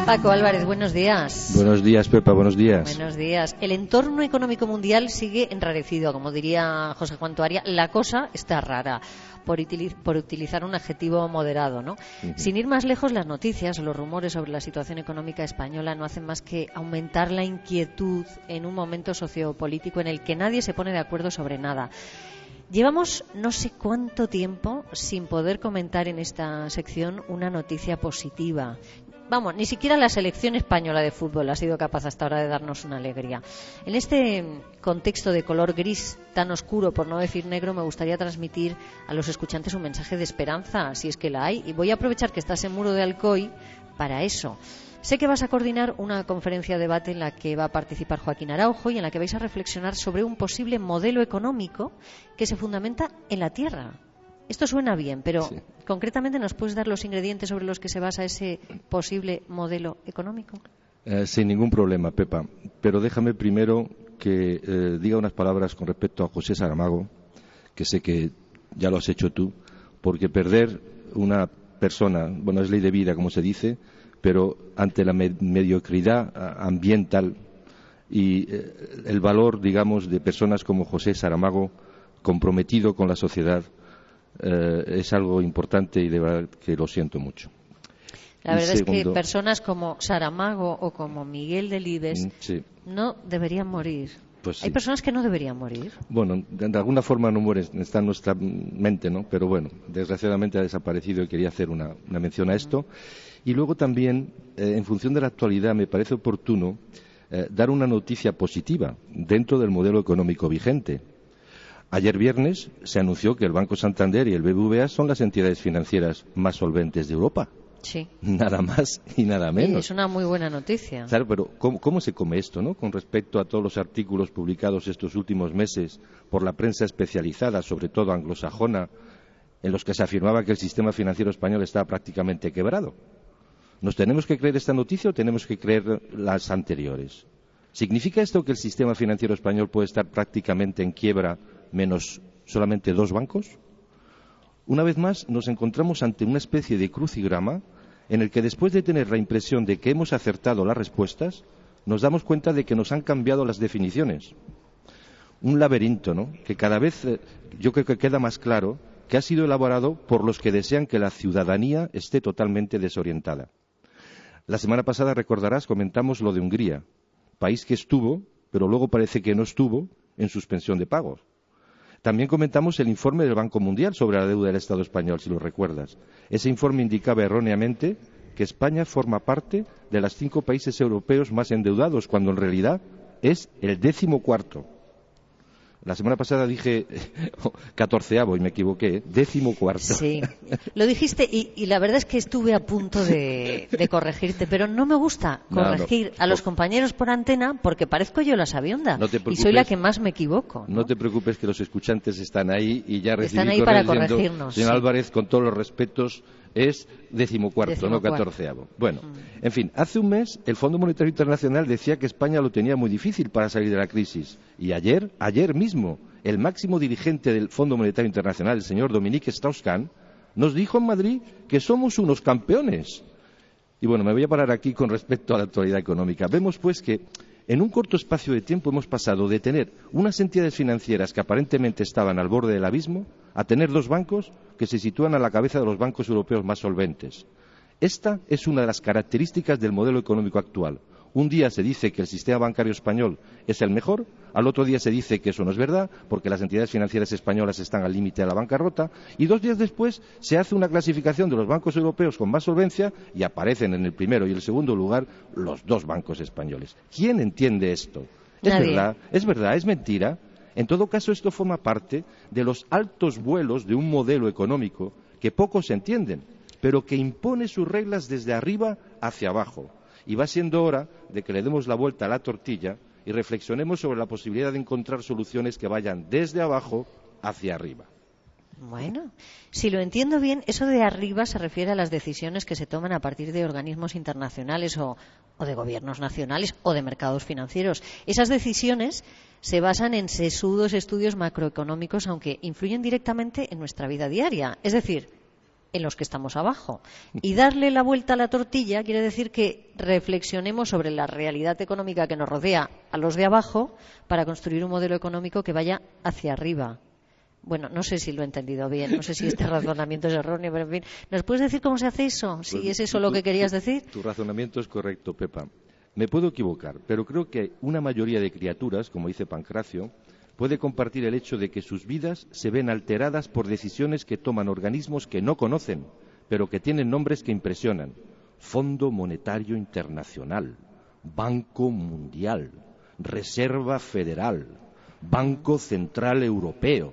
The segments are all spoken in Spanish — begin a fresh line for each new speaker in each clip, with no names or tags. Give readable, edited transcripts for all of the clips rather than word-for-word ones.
Paco Álvarez, buenos días.
Buenos días, Pepa, buenos días.
Buenos días. El entorno económico mundial sigue enrarecido, como diría José Juan Toaria. La cosa está rara, por utilizar un adjetivo moderado, ¿no? Sin ir más lejos, las noticias o los rumores sobre la situación económica española no hacen más que aumentar la inquietud en un momento sociopolítico en el que nadie se pone de acuerdo sobre nada. Llevamos no sé cuánto tiempo sin poder comentar en esta sección una noticia positiva. Vamos, ni siquiera la selección española de fútbol ha sido capaz hasta ahora de darnos una alegría. En este contexto de color gris tan oscuro, por no decir negro, me gustaría transmitir a los escuchantes un mensaje de esperanza, si es que la hay. Y voy a aprovechar que estás en Muro de Alcoy para eso. Sé que vas a coordinar una conferencia de debate en la que va a participar Joaquín Araujo y en la que vais a reflexionar sobre un posible modelo económico que se fundamenta en la tierra. Esto suena bien, pero sí. Concretamente, ¿nos puedes dar los ingredientes sobre los que se basa ese posible modelo económico?
Sin ningún problema, Pepa. Pero déjame primero que diga unas palabras con respecto a José Saramago, que sé que ya lo has hecho tú, porque perder una persona, bueno, es ley de vida, como se dice, pero ante la mediocridad ambiental y el valor, digamos, de personas como José Saramago, comprometido con la sociedad, es algo importante y de verdad que lo siento mucho.
La verdad es que personas como Saramago o como Miguel Delibes no deberían morir.
Pues sí.
Hay personas que no deberían morir.
Bueno, de alguna forma no mueren, está en nuestra mente, ¿no? Pero bueno, desgraciadamente ha desaparecido y quería hacer una mención a esto. Y luego también, en función de la actualidad, me parece oportuno dar una noticia positiva dentro del modelo económico vigente. Ayer viernes se anunció que el Banco Santander y el BBVA son las entidades financieras más solventes de Europa.
Sí.
Nada más y nada menos.
Es una muy buena noticia.
Claro, pero ¿cómo se come esto, no? Con respecto a todos los artículos publicados estos últimos meses por la prensa especializada, sobre todo anglosajona, en los que se afirmaba que el sistema financiero español estaba prácticamente quebrado. ¿Nos tenemos que creer esta noticia o tenemos que creer las anteriores? ¿Significa esto que el sistema financiero español puede estar prácticamente en quiebra menos solamente 2 bancos? Una vez más nos encontramos ante una especie de crucigrama en el que después de tener la impresión de que hemos acertado las respuestas, nos damos cuenta de que nos han cambiado las definiciones. Un laberinto, ¿no? Que cada vez yo creo que queda más claro que ha sido elaborado por los que desean que la ciudadanía esté totalmente desorientada. La semana pasada, recordarás, comentamos lo de Hungría, país que estuvo, pero luego parece que no estuvo, en suspensión de pagos. También comentamos el informe del Banco Mundial sobre la deuda del Estado español, si lo recuerdas. Ese informe indicaba erróneamente que España forma parte de los 5 países europeos más endeudados, cuando en realidad es el 14º. La semana pasada dije 14º y me equivoqué, 14º.
Sí, lo dijiste y la verdad es que estuve a punto de corregirte, pero no me gusta corregir a los compañeros por antena porque parezco yo la sabionda y soy la que más me equivoco.
No te preocupes, que los escuchantes están ahí y ya recibí
están ahí para corregirnos.
Señor Álvarez, con todos los respetos, es 14º, no 14º. Bueno, en fin, hace un mes el Fondo Monetario Internacional decía que España lo tenía muy difícil para salir de la crisis. Y ayer mismo, el máximo dirigente del Fondo Monetario Internacional, el señor Dominique Strauss-Kahn, nos dijo en Madrid que somos unos campeones. Y bueno, me voy a parar aquí con respecto a la actualidad económica. Vemos pues que en un corto espacio de tiempo hemos pasado de tener unas entidades financieras que aparentemente estaban al borde del abismo a tener 2 bancos que se sitúan a la cabeza de los bancos europeos más solventes. Esta es una de las características del modelo económico actual. Un día se dice que el sistema bancario español es el mejor, al otro día se dice que eso no es verdad, porque las entidades financieras españolas están al límite de la bancarrota, y 2 días después se hace una clasificación de los bancos europeos con más solvencia y aparecen en el primero y el segundo lugar los 2 bancos españoles. ¿Quién entiende esto?
Nadie.
¿Es verdad? ¿Es mentira? En todo caso, esto forma parte de los altos vuelos de un modelo económico que pocos entienden, pero que impone sus reglas desde arriba hacia abajo. Y va siendo hora de que le demos la vuelta a la tortilla y reflexionemos sobre la posibilidad de encontrar soluciones que vayan desde abajo hacia arriba.
Bueno, si lo entiendo bien, eso de arriba se refiere a las decisiones que se toman a partir de organismos internacionales o de gobiernos nacionales o de mercados financieros. Esas decisiones se basan en sesudos estudios macroeconómicos, aunque influyen directamente en nuestra vida diaria. Es decir, en los que estamos abajo. Y darle la vuelta a la tortilla quiere decir que reflexionemos sobre la realidad económica que nos rodea a los de abajo para construir un modelo económico que vaya hacia arriba. Bueno, no sé si lo he entendido bien, no sé si este razonamiento es erróneo, pero en fin, ¿nos puedes decir cómo se hace eso? Si
Pues,
es eso lo que querías decir.
Tu razonamiento es correcto, Pepa. Me puedo equivocar, pero creo que una mayoría de criaturas, como dice Pancracio, puede compartir el hecho de que sus vidas se ven alteradas por decisiones que toman organismos que no conocen, pero que tienen nombres que impresionan. Fondo Monetario Internacional, Banco Mundial, Reserva Federal, Banco Central Europeo,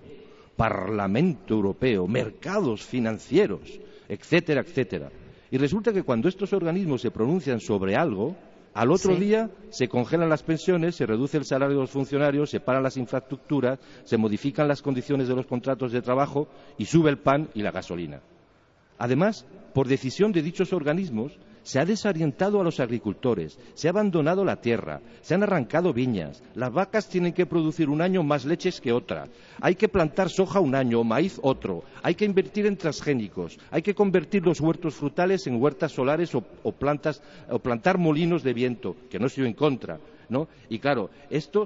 Parlamento Europeo, mercados financieros, etcétera, etcétera. Y resulta que cuando estos organismos se pronuncian sobre algo, al otro día se congelan las pensiones, se reduce el salario de los funcionarios, se paran las infraestructuras, se modifican las condiciones de los contratos de trabajo y sube el pan y la gasolina. Además, por decisión de dichos organismos, se ha desorientado a los agricultores, se ha abandonado la tierra, se han arrancado viñas, las vacas tienen que producir un año más leches que otra, hay que plantar soja un año, maíz otro, hay que invertir en transgénicos, hay que convertir los huertos frutales en huertas solares o plantar molinos de viento, que no estoy en contra, ¿no? Y claro, esto,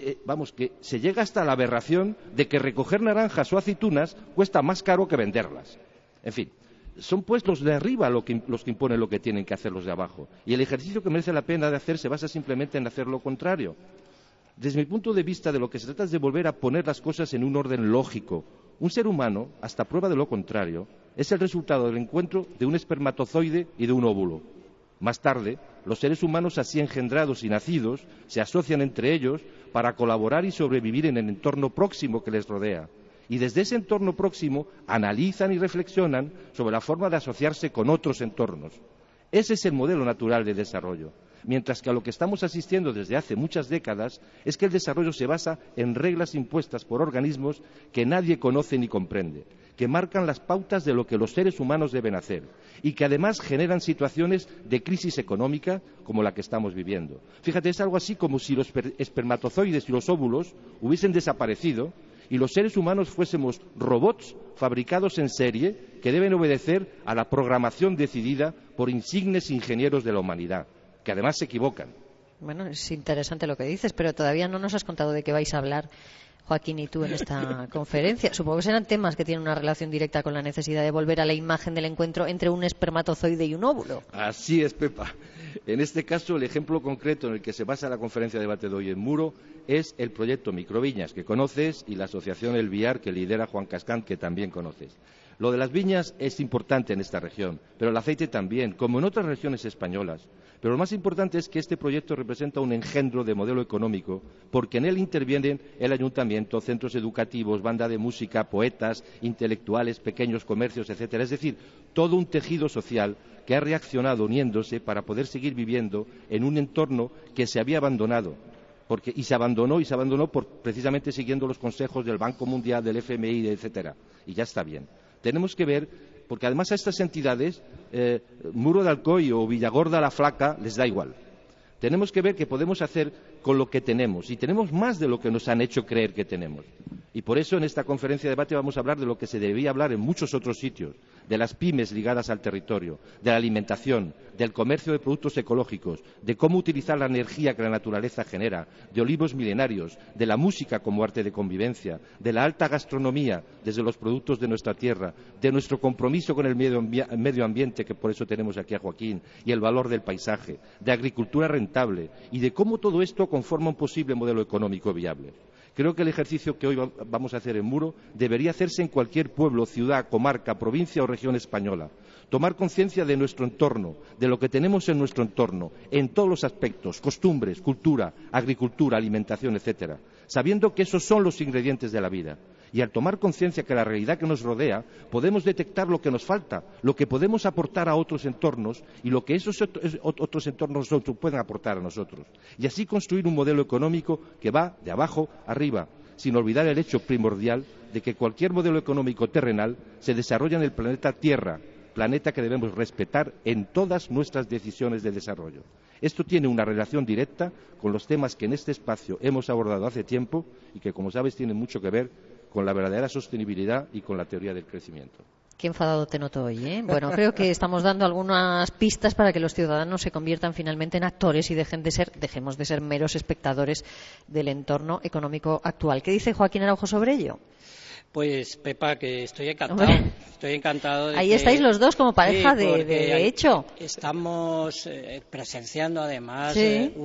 que se llega hasta la aberración de que recoger naranjas o aceitunas cuesta más caro que venderlas. En fin. Son pues los de arriba los que imponen lo que tienen que hacer los de abajo. Y el ejercicio que merece la pena de hacer se basa simplemente en hacer lo contrario. Desde mi punto de vista, de lo que se trata es de volver a poner las cosas en un orden lógico. Un ser humano, hasta prueba de lo contrario, es el resultado del encuentro de un espermatozoide y de un óvulo. Más tarde, los seres humanos así engendrados y nacidos se asocian entre ellos para colaborar y sobrevivir en el entorno próximo que les rodea. Y desde ese entorno próximo analizan y reflexionan sobre la forma de asociarse con otros entornos. Ese es el modelo natural de desarrollo. Mientras que a lo que estamos asistiendo desde hace muchas décadas es que el desarrollo se basa en reglas impuestas por organismos que nadie conoce ni comprende, que marcan las pautas de lo que los seres humanos deben hacer y que además generan situaciones de crisis económica como la que estamos viviendo. Fíjate, es algo así como si los espermatozoides y los óvulos hubiesen desaparecido y los seres humanos fuésemos robots fabricados en serie que deben obedecer a la programación decidida por insignes ingenieros de la humanidad, que además se equivocan.
Bueno, es interesante lo que dices, pero todavía no nos has contado de qué vais a hablar, Joaquín y tú, en esta conferencia. Supongo que serán temas que tienen una relación directa con la necesidad de volver a la imagen del encuentro entre un espermatozoide y un óvulo.
Así es, Pepa. En este caso, el ejemplo concreto en el que se basa la conferencia de debate de hoy en Muro es el proyecto Microviñas, que conoces, y la asociación El Viar, que lidera Juan Cascán, que también conoces. Lo de las viñas es importante en esta región, pero el aceite también, como en otras regiones españolas. Pero lo más importante es que este proyecto representa un engendro de modelo económico, porque en él intervienen el ayuntamiento, centros educativos, banda de música, poetas, intelectuales, pequeños comercios, etcétera. Es decir, todo un tejido social que ha reaccionado uniéndose para poder seguir viviendo en un entorno que se había abandonado. Y se abandonó precisamente siguiendo los consejos del Banco Mundial, del FMI, etcétera. Y ya está bien. Tenemos que ver, porque además a estas entidades, Muro de Alcoy o Villagorda la Flaca les da igual. Tenemos que ver qué podemos hacer con lo que tenemos, y tenemos más de lo que nos han hecho creer que tenemos. Y por eso en esta conferencia de debate vamos a hablar de lo que se debería hablar en muchos otros sitios, de las pymes ligadas al territorio, de la alimentación, del comercio de productos ecológicos, de cómo utilizar la energía que la naturaleza genera, de olivos milenarios, de la música como arte de convivencia, de la alta gastronomía desde los productos de nuestra tierra, de nuestro compromiso con el medio ambiente, que por eso tenemos aquí a Joaquín, y el valor del paisaje, de agricultura rentable y de cómo todo esto conforma un posible modelo económico viable. Creo que el ejercicio que hoy vamos a hacer en Muro debería hacerse en cualquier pueblo, ciudad, comarca, provincia o región española. Tomar conciencia de nuestro entorno, de lo que tenemos en nuestro entorno, en todos los aspectos, costumbres, cultura, agricultura, alimentación, etcétera, sabiendo que esos son los ingredientes de la vida. Y al tomar conciencia que la realidad que nos rodea, podemos detectar lo que nos falta, lo que podemos aportar a otros entornos y lo que esos otros entornos pueden aportar a nosotros. Y así construir un modelo económico que va de abajo arriba, sin olvidar el hecho primordial de que cualquier modelo económico terrenal se desarrolla en el planeta Tierra, planeta que debemos respetar en todas nuestras decisiones de desarrollo. Esto tiene una relación directa con los temas que en este espacio hemos abordado hace tiempo y que, como sabes, tienen mucho que ver con la verdadera sostenibilidad y con la teoría del crecimiento.
Qué enfadado te noto hoy, ¿eh? Bueno, creo que estamos dando algunas pistas para que los ciudadanos se conviertan finalmente en actores y dejemos de ser meros espectadores del entorno económico actual. ¿Qué dice Joaquín Araujo sobre ello?
Pues, Pepa, que estoy encantado. Estoy encantado de
Ahí estáis los dos como pareja de hecho.
Estamos presenciando, además,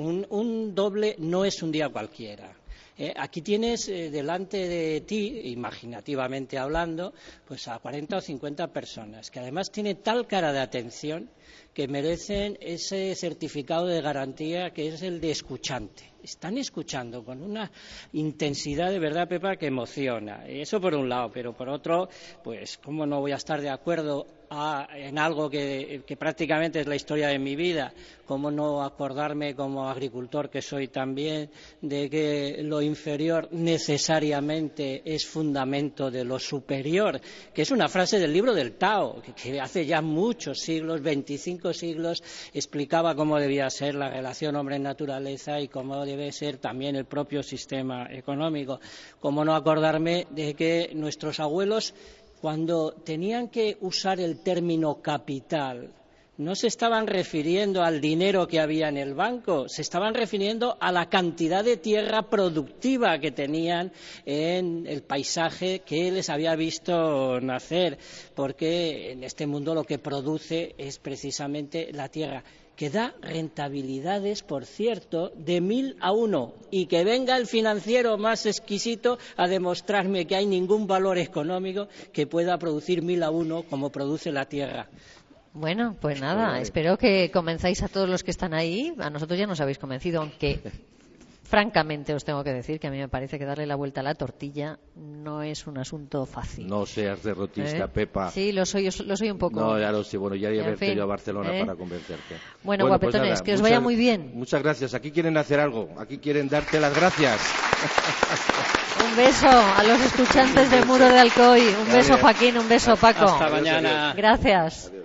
un doble, no es un día cualquiera. Aquí tienes delante de ti, imaginativamente hablando, pues a 40 o 50 personas, que además tienen tal cara de atención que merecen ese certificado de garantía que es el de escuchante. Están escuchando con una intensidad de verdad, Pepa, que emociona. Eso por un lado, pero por otro, pues cómo no voy a estar de acuerdo en algo que prácticamente es la historia de mi vida. Cómo no acordarme, como agricultor que soy también, de que lo inferior necesariamente es fundamento de lo superior, que es una frase del libro del Tao, que hace ya muchos siglos, 25 siglos, explicaba cómo debía ser la relación hombre-naturaleza y cómo debe ser también el propio sistema económico. Cómo no acordarme de que nuestros abuelos, cuando tenían que usar el término capital, no se estaban refiriendo al dinero que había en el banco, se estaban refiriendo a la cantidad de tierra productiva que tenían en el paisaje que les había visto nacer, porque en este mundo lo que produce es precisamente la tierra, que da rentabilidades, por cierto, de 1000 a 1, y que venga el financiero más exquisito a demostrarme que hay ningún valor económico que pueda producir 1000 a 1 como produce la tierra.
Bueno, pues nada, espero que convenzáis a todos los que están ahí. A nosotros ya nos habéis convencido, aunque francamente os tengo que decir que a mí me parece que darle la vuelta a la tortilla no es un asunto fácil.
No seas derrotista, Pepa.
Sí, lo soy un poco.
No, ya lo sé. Bueno, ya iré a verte yo a Barcelona para convencerte.
Bueno, guapetones, pues nada, que os vaya muy bien.
Muchas gracias. Aquí quieren hacer algo. Aquí quieren darte las gracias.
Un beso a los escuchantes del Muro de Alcoy. Un beso, Joaquín. Un beso, Paco.
Hasta mañana.
Gracias.